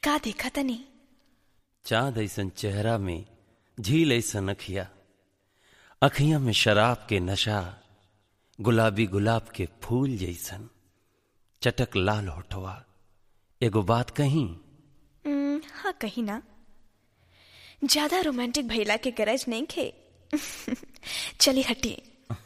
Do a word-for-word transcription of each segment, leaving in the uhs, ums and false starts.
का देखा तनी? चाँद ऐसन चेहरा में झील ऐसन अखिया, अखियां में शराब के नशा, गुलाबी गुलाब के फूल जैसन चटक लाल होठवा। एगो बात कहीं? हम्म, हाँ कही ना। ज्यादा रोमांटिक भइला के गरज नहीं खे। चली हटिए।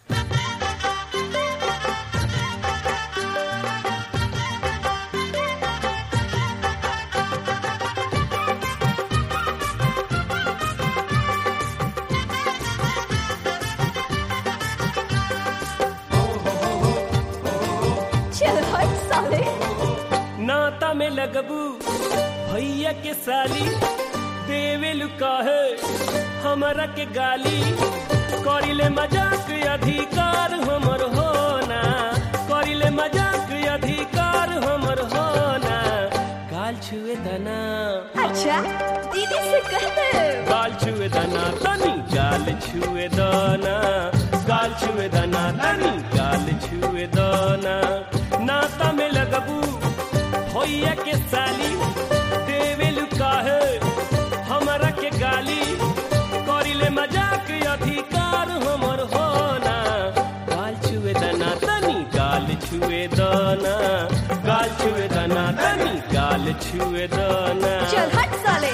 नाता में लगबू भैया के साली, देवे लुका है हमरा के गाली। करिले मजाक अधिकार हमर होना, करिले मजाक अधिकार हमर होना। गाल छुए दना, अच्छा दीदी से कहते। गाल छुए दना तनी, गाल छुए दना, गाल छुए दना तनी, गाल छुए दना। नाता में लगबू भैया के साली, देवे लुका है हमरा के गाली। करिले मजाक अधिकार हमर होना। गाल छुए दना तनी, गाल छुए दना, गाल छुए दना तनी, गाल छुए दना। चल हट साले।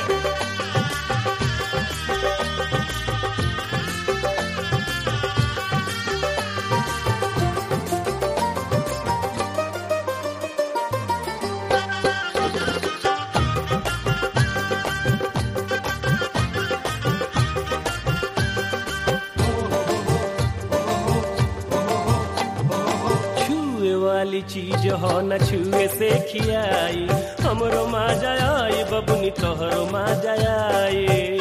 वाली चीज हो न छुए से खियाई, हमरो माजा आई बबुनी तोहरो माजा आई।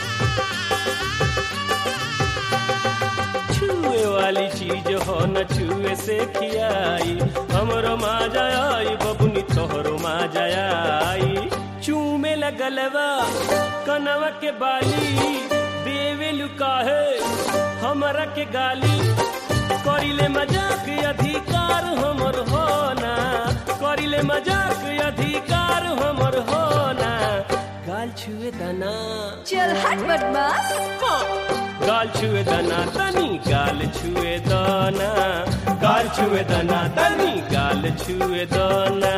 छुए वाली चीज हो न छुए से खियाई, हमरो माजा आई बबुनी तोहरो माजा आई। चूमे लगलवा कनवा के बाली, देवे लुका है हमरा के गाली। करिले मजाक अधिकार हमर होना, करिले मजाक अधिकार हमर होना। गाल छुए दना, चल हट बदमाश। गाल छुए दना तनी, गाल छुए दना, गाल छुए दना तनी, गाल छुए दना।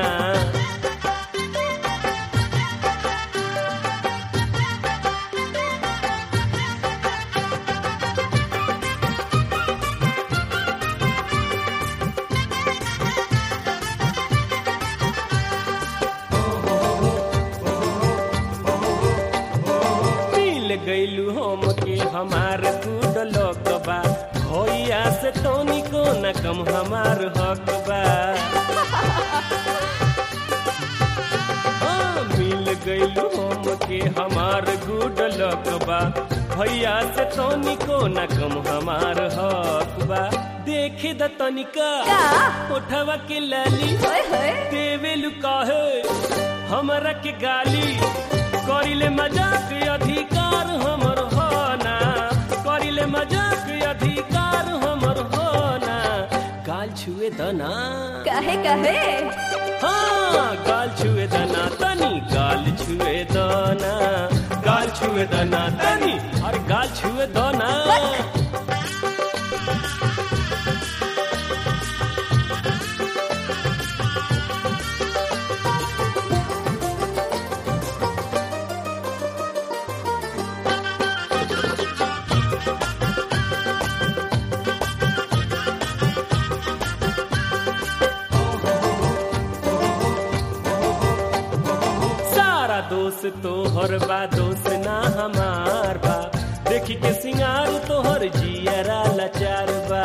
गैलू हम के हमार गुड लकबा, भैया से तोनी को न कम हमार हकबा। हाँ मिल गैलू हम के हमार गुड लकबा, भैया से तोनी को न कम हमार हकबा। देखे द तनिका उठवा के लाली, देवे लुका है हमरा के गाली। करिले मजाक अधिकार हमर होना, करिले मजाक अधिकार हमर होना। गाल छुए दना, काहे काहे? हाँ गाल छुए दना तनी, गाल छुए दना, गाल छुए दना तनी, और गाल छुए दना। दोस्त तोहर बा, दोस्त ना हमार बा। देखी के सिंगार तोहर जियरा लाचार बा।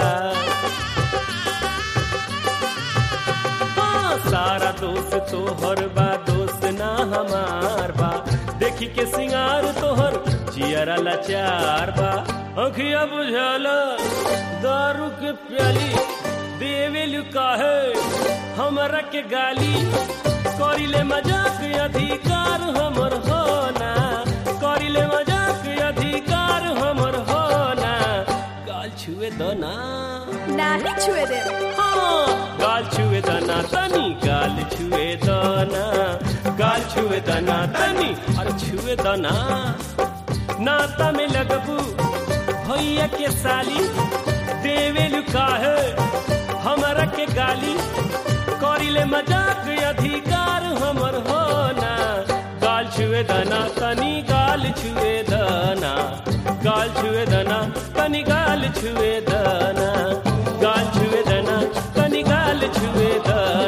हाँ सारा दोस्त तोहर बा, दोस्त ना हमार बा। देखी के सिंगार तोहर जियरा लाचार बा। अखिया बुझाला दारू के प्याली, देवे लुका है हमरा के गाली। करिले मजाक अधिकार हमर होना, करिले मजाक अधिकार हमर होना। गाल छुए दना, नाही छुए दे। हाँ गाल छुए दना तनी, गाल छुए दना, गाल छुए दाना तनी अरे छुए दाना नाता में लगबू भैया के साली देवे लुकाहे हमरा के गाली करिले मजाक अधिकार हमर होना गाल छुए दाना तनी गाल छुए दाना गाल छुए दाना तनी गाल छुए दाना गाल छुए दाना तनी गाल छुए दाना